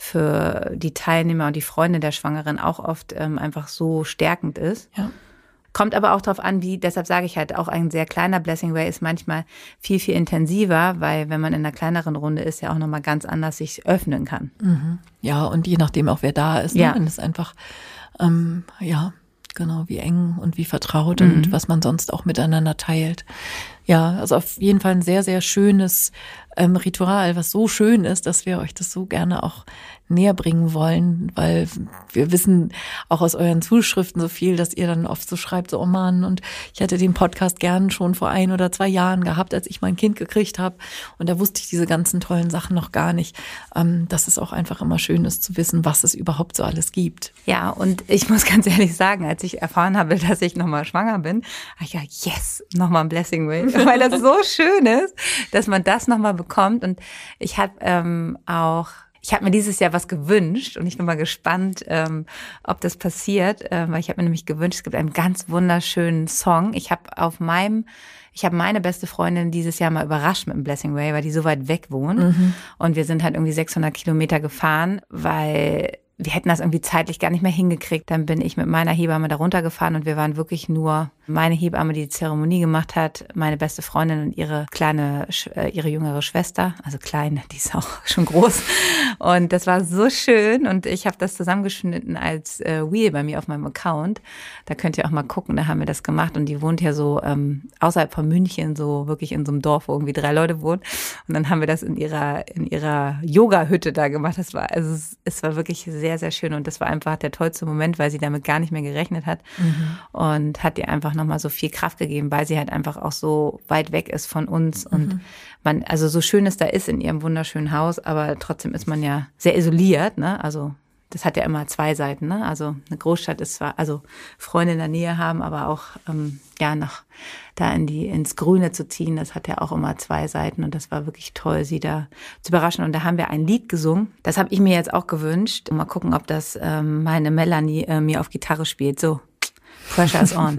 für die Teilnehmer und die Freunde der Schwangeren auch oft ähm, einfach so stärkend ist.
Ja.
Kommt aber auch darauf an, wie, deshalb sage ich halt, auch ein sehr kleiner Blessing Way ist manchmal viel, viel intensiver, weil wenn man in einer kleineren Runde ist, ja auch nochmal ganz anders sich öffnen kann.
Mhm. Ja, und je nachdem auch, wer da ist,
ja.
ne? Wenn es einfach, ähm, ja, genau, wie eng und wie vertraut
mhm.
und was man sonst auch miteinander teilt. Ja, also auf jeden Fall ein sehr, sehr schönes ähm, Ritual, was so schön ist, dass wir euch das so gerne auch näher bringen wollen, weil wir wissen auch aus euren Zuschriften so viel, dass ihr dann oft so schreibt, so, oh Mann, und ich hätte den Podcast gern schon vor ein oder zwei Jahren gehabt, als ich mein Kind gekriegt habe und da wusste ich diese ganzen tollen Sachen noch gar nicht. Ähm, dass es auch einfach immer schön ist zu wissen, was es überhaupt so alles gibt.
Ja, und ich muss ganz ehrlich sagen, als ich erfahren habe, dass ich nochmal schwanger bin, habe ich ja, yes, nochmal ein Blessing Way, weil das so schön ist, dass man das nochmal bekommt und ich habe ähm, auch Ich habe mir dieses Jahr was gewünscht und ich bin mal gespannt, ähm, ob das passiert, äh, weil ich habe mir nämlich gewünscht, es gibt einen ganz wunderschönen Song. Ich habe auf meinem, ich habe meine beste Freundin dieses Jahr mal überrascht mit dem Blessing Way, weil die so weit weg wohnt mhm. und wir sind halt irgendwie sechshundert Kilometer gefahren, weil wir hätten das irgendwie zeitlich gar nicht mehr hingekriegt. Dann bin ich mit meiner Hebamme da runtergefahren und wir waren wirklich nur meine Hebamme, die die Zeremonie gemacht hat, meine beste Freundin und ihre kleine, ihre jüngere Schwester, also klein, die ist auch schon groß. Und das war so schön und ich habe das zusammengeschnitten als äh, Reel bei mir auf meinem Account. Da könnt ihr auch mal gucken, da haben wir das gemacht und die wohnt ja so ähm, außerhalb von München, so wirklich in so einem Dorf, wo irgendwie drei Leute wohnen. Und dann haben wir das in ihrer in ihrer Yoga-Hütte da gemacht. Das war also es, es war wirklich sehr, sehr schön und das war einfach der tollste Moment, weil sie damit gar nicht mehr gerechnet hat mhm. und hat ihr einfach nochmal so viel Kraft gegeben, weil sie halt einfach auch so weit weg ist von uns und mhm. man, also so schön es da ist in ihrem wunderschönen Haus, aber trotzdem ist man ja sehr isoliert, ne, also das hat ja immer zwei Seiten, ne, also eine Großstadt ist zwar, also Freunde in der Nähe haben, aber auch, ähm, ja, noch da in die, ins Grüne zu ziehen, das hat ja auch immer zwei Seiten und das war wirklich toll, sie da zu überraschen und da haben wir ein Lied gesungen, das habe ich mir jetzt auch gewünscht, mal gucken, ob das ähm, meine Melanie äh, mir auf Gitarre spielt, so. Pressure's on.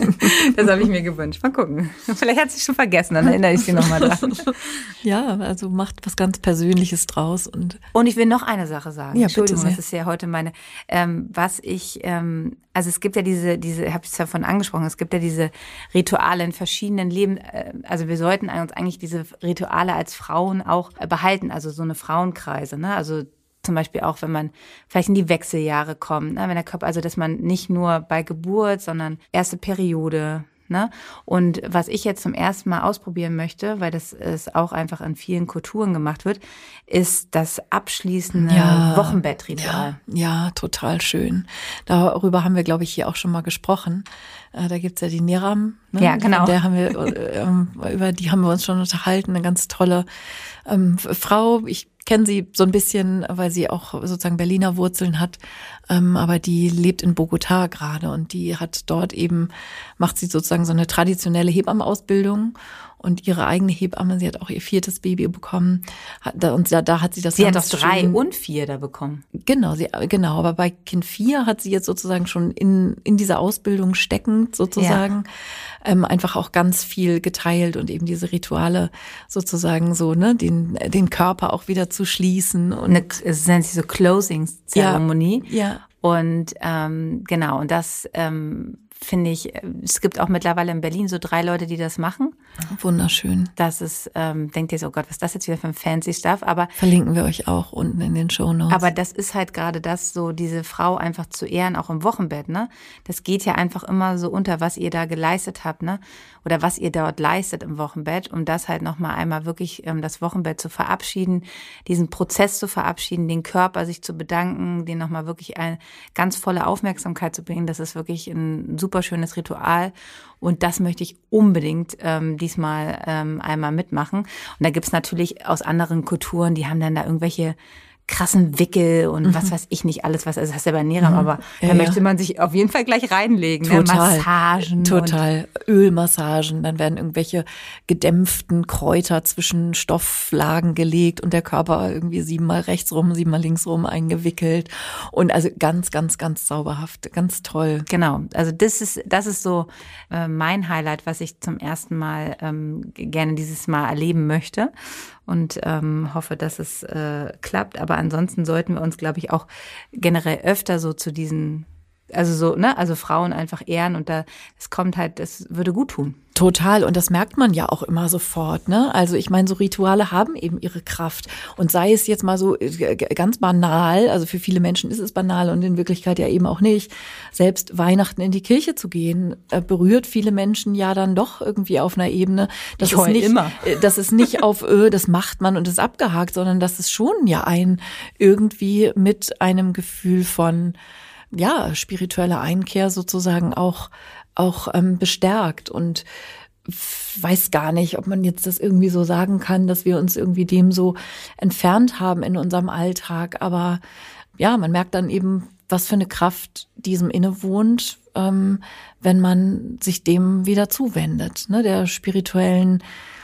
Das habe ich mir gewünscht. Mal gucken. Vielleicht hat sie schon vergessen, dann erinnere ich sie nochmal dran.
Ja, also macht was ganz Persönliches draus. Und
und ich will noch eine Sache sagen.
Ja,
Entschuldigung,
bitte sehr.
das ist ja heute meine, ähm, was ich, ähm, also es gibt ja diese, diese, habe ich es davon angesprochen, es gibt ja diese Rituale in verschiedenen Leben, äh, also wir sollten uns eigentlich diese Rituale als Frauen auch äh, behalten, also so eine Frauenkreise, ne, also zum Beispiel auch, wenn man vielleicht in die Wechseljahre kommt, ne? Wenn der Körper, also dass man nicht nur bei Geburt, sondern erste Periode, ne? Und was ich jetzt zum ersten Mal ausprobieren möchte, weil das ist auch einfach in vielen Kulturen gemacht wird, ist das abschließende
Ja,
Wochenbettritual.
Ja, ja, total schön. Darüber haben wir, glaube ich, hier auch schon mal gesprochen. Äh, Da gibt's ja die Niram. Ne?
Ja, genau.
Von der haben wir, äh, ähm, über die haben wir uns schon unterhalten. Eine ganz tolle ähm, Frau. Ich kenne sie so ein bisschen, weil sie auch sozusagen Berliner Wurzeln hat, ähm, aber die lebt in Bogotá gerade und die hat dort eben, macht sie sozusagen so eine traditionelle Hebammenausbildung und ihre eigene Hebamme, sie hat auch ihr viertes Baby bekommen hat, da, und da, da hat sie das
Sie hat
ganz
auch drei
schön,
und vier da bekommen.
Genau, sie, genau, aber bei Kind vier hat sie jetzt sozusagen schon in, in dieser Ausbildung steckend sozusagen ähm, einfach auch ganz viel geteilt und eben diese Rituale sozusagen so, ne, den, den Körper auch wieder zu schließen. Und
Eine, es nennt sich so Closing-Zeremonie.
Ja.
Und ähm, genau, und das ähm, finde ich, es gibt auch mittlerweile in Berlin so drei Leute, die das machen.
Wunderschön.
Das ist, ähm, denkt ihr so, oh Gott, was ist das jetzt wieder für ein fancy Stuff? Aber
Verlinken wir euch auch unten in den Shownotes.
Aber das ist halt gerade das, so diese Frau einfach zu ehren, auch im Wochenbett, ne? Das geht ja einfach immer so unter, was ihr da geleistet habt, ne? Oder was ihr dort leistet im Wochenbett, um das halt nochmal einmal wirklich ähm, das Wochenbett zu verabschieden, diesen Prozess zu verabschieden, den Körper sich zu bedanken, den nochmal wirklich eine ganz volle Aufmerksamkeit zu bringen. Das ist wirklich ein super schönes Ritual. Und das möchte ich unbedingt ähm, diesmal ähm, einmal mitmachen. Und da gibt's natürlich aus anderen Kulturen, die haben dann da irgendwelche krassen Wickel und mhm. was weiß ich nicht alles, was, also das heißt ja bei Niram, mhm. aber
ja,
da
ja.
möchte man sich auf jeden Fall gleich reinlegen.
Total,
ne? Massagen.
Total. Ölmassagen, dann werden irgendwelche gedämpften Kräuter zwischen Stofflagen gelegt und der Körper irgendwie siebenmal rechts rum, siebenmal links rum eingewickelt. Und also ganz, ganz, ganz zauberhaft, ganz toll.
Genau, also das ist, das ist so äh, mein Highlight, was ich zum ersten Mal ähm, gerne dieses Mal erleben möchte. Und ähm, hoffe, dass es äh, klappt. Aber ansonsten sollten wir uns, glaube ich, auch generell öfter so zu diesen, also so, ne, also Frauen einfach ehren. Und da, es kommt halt, das würde gut tun.
Total. Und das merkt man ja auch immer sofort, ne? Also ich meine, so Rituale haben eben ihre Kraft. Und sei es jetzt mal so ganz banal, also für viele Menschen ist es banal und in Wirklichkeit ja eben auch nicht. Selbst Weihnachten in die Kirche zu gehen, berührt viele Menschen ja dann doch irgendwie auf einer Ebene. Das
Ich
ist
heul
nicht,
immer.
das ist nicht auf, öh, das macht man und ist abgehakt, sondern das ist schon ja ein irgendwie mit einem Gefühl von, ja, spiritueller Einkehr sozusagen auch auch ähm, bestärkt und weiß gar nicht, ob man jetzt das irgendwie so sagen kann, dass wir uns irgendwie dem so entfernt haben in unserem Alltag. Aber ja, man merkt dann eben, was für eine Kraft diesem innewohnt, ähm, wenn man sich dem wieder zuwendet, ne, der spirituellen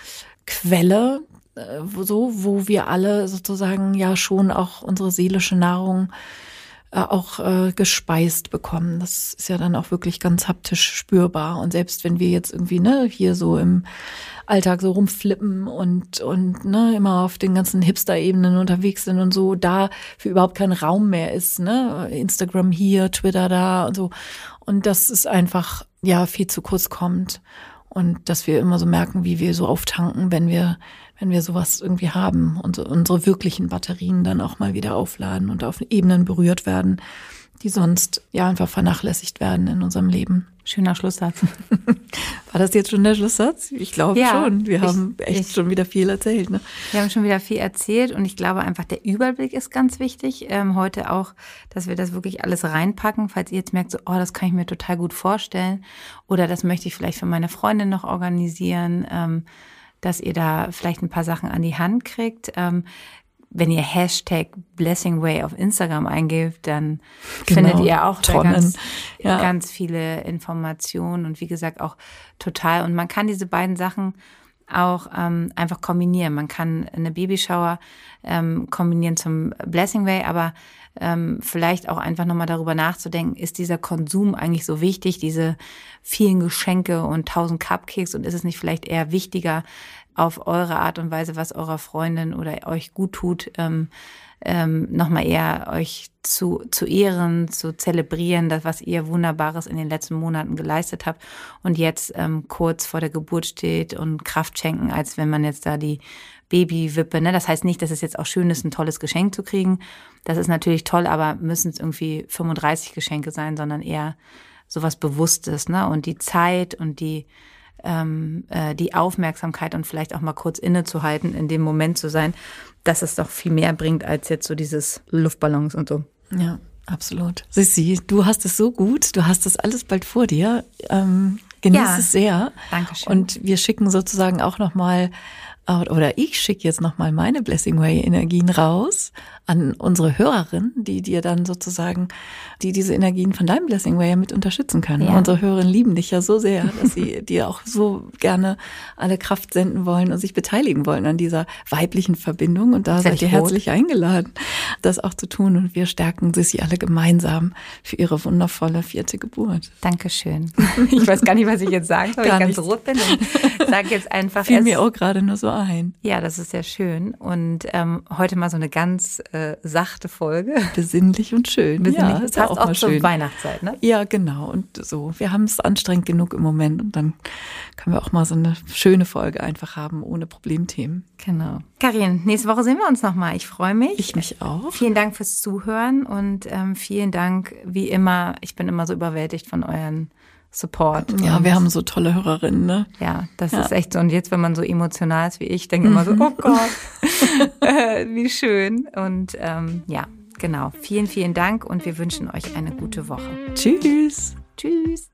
Quelle, äh, wo, so, wo wir alle sozusagen ja schon auch unsere seelische Nahrung auch äh, gespeist bekommen. Das ist ja dann auch wirklich ganz haptisch spürbar. Und selbst wenn wir jetzt irgendwie ne hier so im Alltag so rumflippen und und ne immer auf den ganzen Hipster-Ebenen unterwegs sind und so, da für überhaupt kein Raum mehr ist, ne Instagram hier, Twitter da und so. Und das ist einfach ja viel zu kurz kommt. Und dass wir immer so merken, wie wir so auftanken, wenn wir wenn wir sowas irgendwie haben und unsere wirklichen Batterien dann auch mal wieder aufladen und auf Ebenen berührt werden, die sonst ja einfach vernachlässigt werden in unserem Leben.
Schöner Schlusssatz.
War das jetzt schon der Schlusssatz? Ich glaube
ja,
schon. Wir
ich,
haben echt ich, schon wieder viel erzählt. Ne?
Wir haben schon wieder viel erzählt und ich glaube einfach, der Überblick ist ganz wichtig. Ähm, heute auch, dass wir das wirklich alles reinpacken. Falls ihr jetzt merkt, so, oh, das kann ich mir total gut vorstellen oder das möchte ich vielleicht für meine Freundin noch organisieren, ähm, dass ihr da vielleicht ein paar Sachen an die Hand kriegt. Ähm, wenn ihr Hashtag Blessingway auf Instagram eingebt, dann genau, findet ihr auch da ganz, ja. ganz viele Informationen und wie gesagt auch total. Und man kann diese beiden Sachen auch ähm, einfach kombinieren. Man kann eine Babyshower ähm, kombinieren zum Blessing Way, aber ähm, vielleicht auch einfach nochmal darüber nachzudenken, ist dieser Konsum eigentlich so wichtig, diese vielen Geschenke und tausend Cupcakes, und ist es nicht vielleicht eher wichtiger, auf eure Art und Weise, was eurer Freundin oder euch gut tut, ähm, ähm, nochmal eher euch zu, zu ehren, zu zelebrieren, das, was ihr Wunderbares in den letzten Monaten geleistet habt und jetzt ähm, kurz vor der Geburt steht und Kraft schenken, als wenn man jetzt da die Babywippe, ne? Das heißt nicht, dass es jetzt auch schön ist, ein tolles Geschenk zu kriegen. Das ist natürlich toll, aber müssen es irgendwie fünfunddreißig Geschenke sein, sondern eher sowas Bewusstes, ne? Und die Zeit und die ähm, äh, die Aufmerksamkeit und vielleicht auch mal kurz innezuhalten, in dem Moment zu sein, dass es doch viel mehr bringt als jetzt so dieses Luftballons und so.
Ja, absolut. Sissi, du hast es so gut, du hast das alles bald vor dir. Ähm, genieß
Ja,
es sehr.
Dankeschön.
Und wir schicken sozusagen auch nochmal, oder ich schicke jetzt nochmal meine Blessing Way Energien raus an unsere Hörerin, die dir dann sozusagen, die diese Energien von deinem Blessing Way mit unterstützen können.
Ja.
Unsere Hörerinnen lieben dich ja so sehr, dass sie dir auch so gerne alle Kraft senden wollen und sich beteiligen wollen an dieser weiblichen Verbindung. Und da seid ihr herzlich eingeladen, das auch zu tun. Und wir stärken Sissi alle gemeinsam für ihre wundervolle vierte Geburt.
Dankeschön. Ich weiß gar nicht, was ich jetzt sagen soll, weil ich ganz
nichts.
rot bin. Und sage jetzt einfach,
Fiel
es,
mir auch gerade nur so ein.
ja, das ist sehr schön. Und ähm, heute mal so eine ganz äh, sachte Folge.
Besinnlich und schön.
Besinnlich,
Ja,
das
ist ja
passt
auch
auch
mal
zur
schön.
Weihnachtszeit, ne?
Ja, genau. Und so, wir haben es anstrengend genug im Moment und dann können wir auch mal so eine schöne Folge einfach haben, ohne Problemthemen.
Genau. Karin, nächste Woche sehen wir uns nochmal. Ich freue mich.
Ich mich auch.
Vielen Dank fürs Zuhören und ähm, vielen Dank, wie immer. Ich bin immer so überwältigt von euren Support.
Ja,
und
wir haben so tolle Hörerinnen, ne?
Ja, das
Ja.
ist echt so. Und jetzt, wenn man so emotional ist wie ich, denke immer so, oh Gott, äh, wie schön. Und ähm, ja, genau. Vielen, vielen Dank und wir wünschen euch eine gute Woche.
Tschüss.
Tschüss.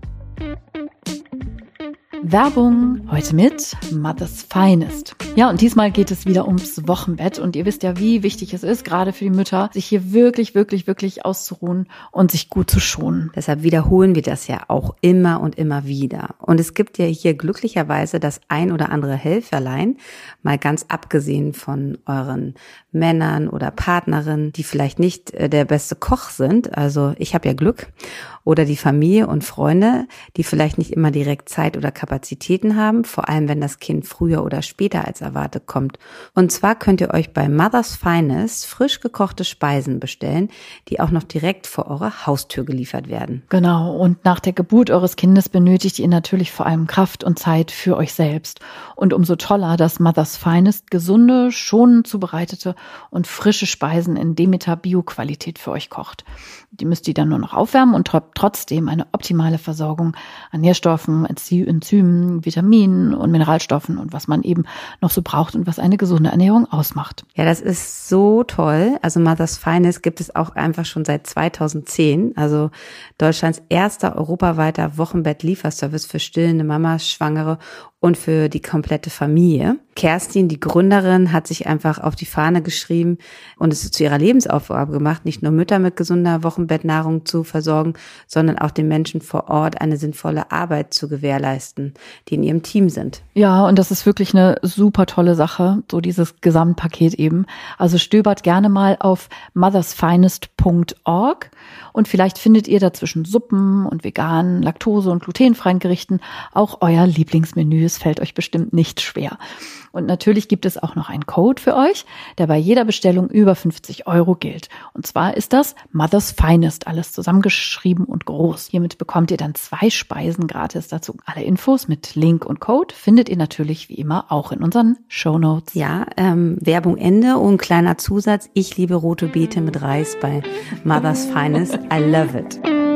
Werbung heute mit Mother's Finest. Ja, und diesmal geht es wieder ums Wochenbett. Und ihr wisst ja, wie wichtig es ist, gerade für die Mütter, sich hier wirklich, wirklich, wirklich auszuruhen und sich gut zu schonen.
Deshalb wiederholen wir das ja auch immer und immer wieder. Und es gibt ja hier glücklicherweise das ein oder andere Helferlein, mal ganz abgesehen von euren Männern oder Partnerinnen, die vielleicht nicht der beste Koch sind. Also ich habe ja Glück. Oder die Familie und Freunde, die vielleicht nicht immer direkt Zeit oder Kapazitäten haben, vor allem wenn das Kind früher oder später als erwartet kommt. Und zwar könnt ihr euch bei Mother's Finest frisch gekochte Speisen bestellen, die auch noch direkt vor eurer Haustür geliefert werden.
Genau, und nach der Geburt eures Kindes benötigt ihr natürlich vor allem Kraft und Zeit für euch selbst. Und umso toller, dass Mother's Finest gesunde, schonend zubereitete und frische Speisen in Demeter Bio-Qualität für euch kocht. Die müsst ihr dann nur noch aufwärmen und trotzdem eine optimale Versorgung an Nährstoffen, Enzymen, Vitaminen und Mineralstoffen und was man eben noch so braucht und was eine gesunde Ernährung ausmacht.
Ja, das ist so toll. Also Mother's Finest gibt es auch einfach schon seit zweitausendzehn. Also Deutschlands erster europaweiter Wochenbett-Lieferservice für stillende Mamas, Schwangere und für die komplette Familie. Kerstin, die Gründerin, hat sich einfach auf die Fahne geschrieben und es zu ihrer Lebensaufgabe gemacht, nicht nur Mütter mit gesunder Wochenbettnahrung zu versorgen, sondern auch den Menschen vor Ort eine sinnvolle Arbeit zu gewährleisten, die in ihrem Team sind.
Ja, und das ist wirklich eine super tolle Sache, so dieses Gesamtpaket eben. Also stöbert gerne mal auf mothers finest punkt org und vielleicht findet ihr dazwischen Suppen und veganen, laktose- und glutenfreien Gerichten auch euer Lieblingsmenü. Es fällt euch bestimmt nicht schwer. Und natürlich gibt es auch noch einen Code für euch, der bei jeder Bestellung über fünfzig Euro gilt. Und zwar ist das Mother's Finest, alles zusammengeschrieben und groß. Hiermit bekommt ihr dann zwei Speisen gratis dazu. Alle Infos mit Link und Code findet ihr natürlich wie immer auch in unseren Shownotes.
Ja, ähm, Werbung Ende und kleiner Zusatz. Ich liebe rote Beete mit Reis bei Mother's Finest. I love it.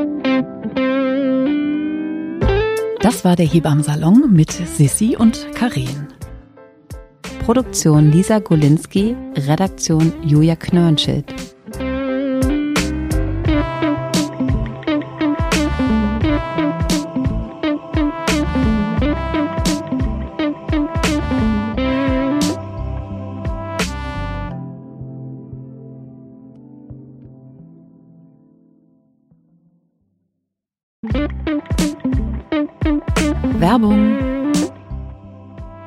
Das war der Hebammensalon mit Sissi und Karin.
Produktion Lisa Golinski, Redaktion Julia Knörnschild.
Werbung.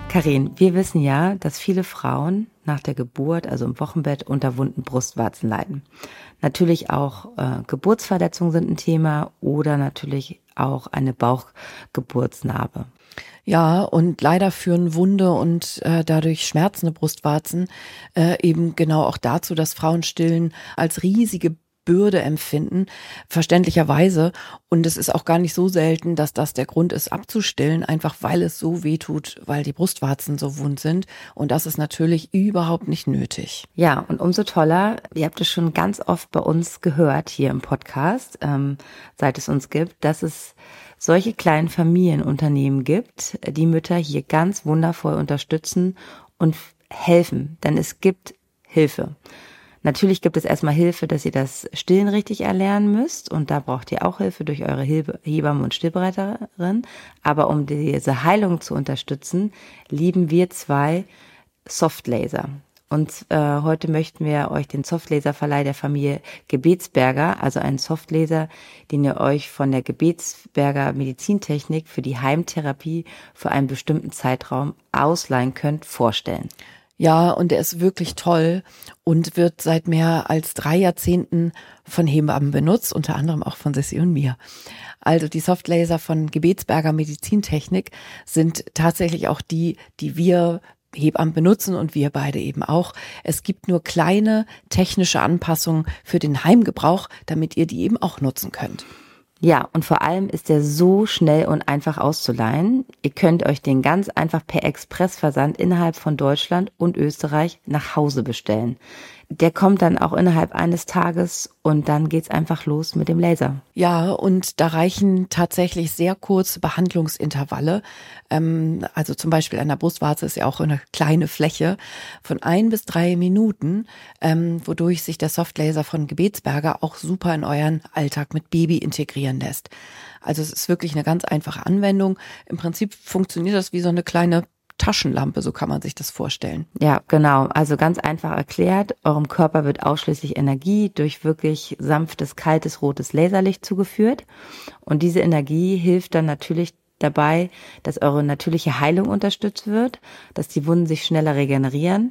Karin, wir wissen ja, dass viele Frauen nach der Geburt, also im Wochenbett, unter wunden Brustwarzen leiden. Natürlich auch äh, Geburtsverletzungen sind ein Thema oder natürlich auch eine Bauchgeburtsnarbe.
Ja, und leider führen Wunde und äh, dadurch schmerzende Brustwarzen äh, eben genau auch dazu, dass Frauen Stillen als riesige Bürde empfinden, verständlicherweise. Und es ist auch gar nicht so selten, dass das der Grund ist, abzustillen, einfach weil es so weh tut, weil die Brustwarzen so wund sind. Und das ist natürlich überhaupt nicht nötig.
Ja, und umso toller, ihr habt es schon ganz oft bei uns gehört hier im Podcast, ähm, seit es uns gibt, dass es solche kleinen Familienunternehmen gibt, die Mütter hier ganz wundervoll unterstützen und helfen, denn es gibt Hilfe. Natürlich gibt es erstmal Hilfe, dass ihr das Stillen richtig erlernen müsst und da braucht ihr auch Hilfe durch eure Hebamme und Stillberaterin. Aber um diese Heilung zu unterstützen, lieben wir zwei Softlaser. Und äh, heute möchten wir euch den Softlaser-Verleih der Familie Gebetsberger, also einen Softlaser, den ihr euch von der Gebetsberger Medizintechnik für die Heimtherapie für einen bestimmten Zeitraum ausleihen könnt, vorstellen.
Ja, und er ist wirklich toll und wird seit mehr als drei Jahrzehnten von Hebammen benutzt, unter anderem auch von Sissi und mir. Also die Softlaser von Gebetsberger Medizintechnik sind tatsächlich auch die, die wir Hebammen benutzen und wir beide eben auch. Es gibt nur kleine technische Anpassungen für den Heimgebrauch, damit ihr die eben auch nutzen könnt.
Ja, und vor allem ist er so schnell und einfach auszuleihen. Ihr könnt euch den ganz einfach per Expressversand innerhalb von Deutschland und Österreich nach Hause bestellen. Der kommt dann auch innerhalb eines Tages und dann geht's einfach los mit dem Laser.
Ja, und da reichen tatsächlich sehr kurze Behandlungsintervalle. Ähm, also zum Beispiel an der Brustwarze ist ja auch eine kleine Fläche von ein bis drei Minuten, ähm, wodurch sich der Softlaser von Gebetsberger auch super in euren Alltag mit Baby integrieren lässt. Also es ist wirklich eine ganz einfache Anwendung. Im Prinzip funktioniert das wie so eine kleine Taschenlampe, so kann man sich das vorstellen.
Ja, genau. Also ganz einfach erklärt, eurem Körper wird ausschließlich Energie durch wirklich sanftes, kaltes, rotes Laserlicht zugeführt. Und diese Energie hilft dann natürlich dabei, dass eure natürliche Heilung unterstützt wird, dass die Wunden sich schneller regenerieren.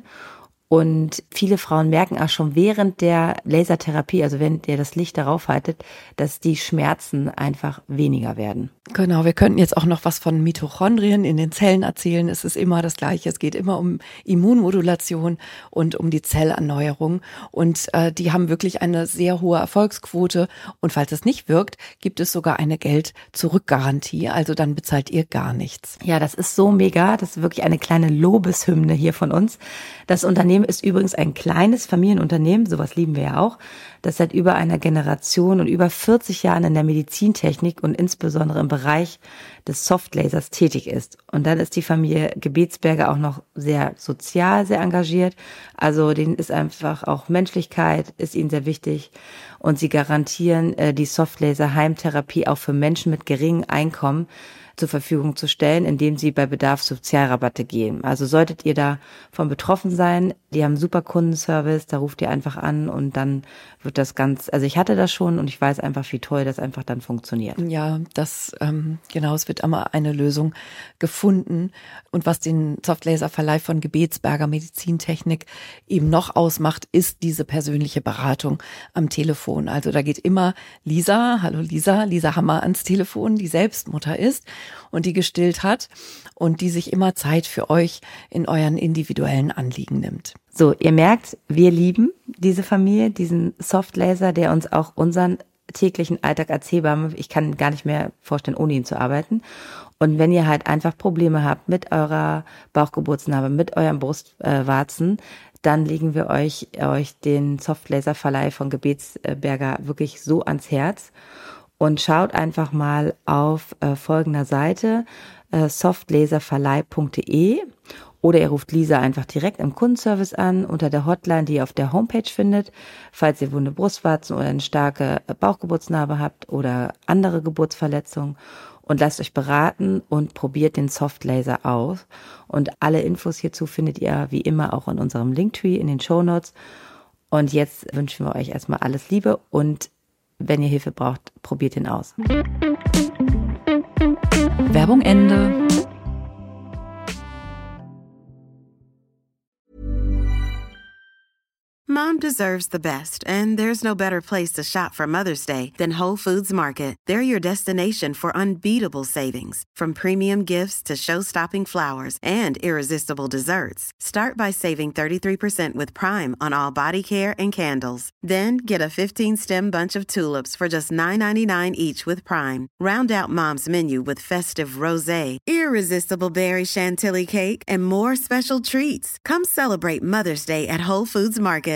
Und viele Frauen merken auch schon während der Lasertherapie, also wenn ihr das Licht darauf haltet, dass die Schmerzen einfach weniger werden.
Genau, wir könnten jetzt auch noch was von Mitochondrien in den Zellen erzählen. Es ist immer das Gleiche. Es geht immer um Immunmodulation und um die Zellerneuerung. Und äh, die haben wirklich eine sehr hohe Erfolgsquote. Und falls es nicht wirkt, gibt es sogar eine Geld-Zurück-Garantie. Also dann bezahlt ihr gar nichts.
Ja, das ist so mega. Das ist wirklich eine kleine Lobeshymne hier von uns. Das Unternehmen ist übrigens ein kleines Familienunternehmen. Sowas lieben wir ja auch. Das seit über einer Generation und über vierzig Jahren in der Medizintechnik und insbesondere im Bereich des Softlasers tätig ist. Und dann ist die Familie Gebetsberger auch noch sehr sozial, sehr engagiert. Also denen ist einfach auch Menschlichkeit, ist ihnen sehr wichtig. Und sie garantieren äh, die Softlaser-Heimtherapie auch für Menschen mit geringem Einkommen zur Verfügung zu stellen, indem sie bei Bedarf Sozialrabatte geben. Also solltet ihr davon betroffen sein, die haben super Kundenservice, da ruft ihr einfach an und dann wird das ganz, also ich hatte das schon und ich weiß einfach, wie toll das einfach dann funktioniert.
Ja, das, ähm, genau, es wird immer eine Lösung gefunden. Und was den Softlaser-Verleih von Gebetsberger Medizintechnik eben noch ausmacht, ist diese persönliche Beratung am Telefon. Also da geht immer Lisa, hallo Lisa, Lisa Hammer ans Telefon, die selbst Mutter ist und die gestillt hat und die sich immer Zeit für euch in euren individuellen Anliegen nimmt.
So, ihr merkt, wir lieben diese Familie, diesen Softlaser, der uns auch unseren täglichen Alltag als Hebamme, ich kann gar nicht mehr vorstellen, ohne ihn zu arbeiten. Und wenn ihr halt einfach Probleme habt mit eurer Bauchgeburtsnarbe, mit euren Brustwarzen, dann legen wir euch, euch den Softlaser-Verleih von Gebetsberger wirklich so ans Herz. Und schaut einfach mal auf äh, folgender Seite, äh, softlaserverleih punkt de oder ihr ruft Lisa einfach direkt im Kundenservice an unter der Hotline, die ihr auf der Homepage findet, falls ihr wunde Brustwarzen oder eine starke Bauchgeburtsnarbe habt oder andere Geburtsverletzungen und lasst euch beraten und probiert den Softlaser aus. Und alle Infos hierzu findet ihr wie immer auch in unserem Linktree in den Shownotes. Und jetzt wünschen wir euch erstmal alles Liebe und wenn ihr Hilfe braucht, probiert ihn aus.
Werbung Ende.
Mom deserves the best, and there's no better place to shop for Mother's Day than Whole Foods Market. They're your destination for unbeatable savings, from premium gifts to show-stopping flowers and irresistible desserts. Start by saving thirty-three percent with Prime on all body care and candles. Then get a fifteen-stem bunch of tulips for just nine ninety-nine each with Prime. Round out Mom's menu with festive rosé, irresistible berry chantilly cake, and more special treats. Come celebrate Mother's Day at Whole Foods Market.